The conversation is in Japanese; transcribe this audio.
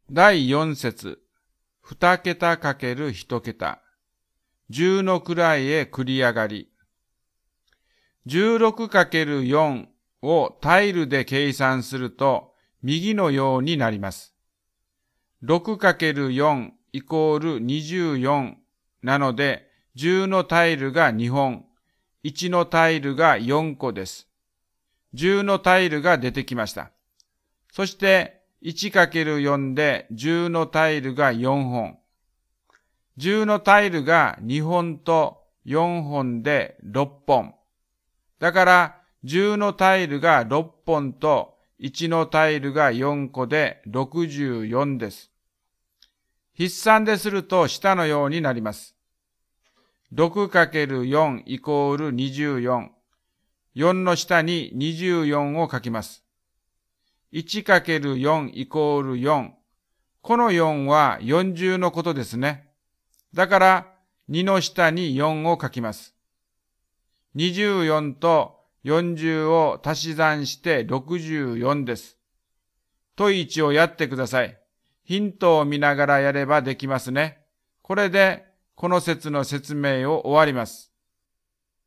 第4節、2桁×1桁。10の位へ繰り上がり。16×4 をタイルで計算すると、右のようになります。6×4 イコール24なので、10のタイルが2本、1のタイルが4個です。10のタイルが出てきました。そして、1×4 で10のタイルが4本。10のタイルが2本と4本で6本。だから、10のタイルが6本と1のタイルが4個で64です。筆算ですると下のようになります。6×4 イコール24。4の下に24を書きます。1×4 イコール4。この4は40のことですね。だから2の下に4を書きます。24と40を足し算して64です。問1をやってください。ヒントを見ながらやればできますね。これでこの節の説明を終わります。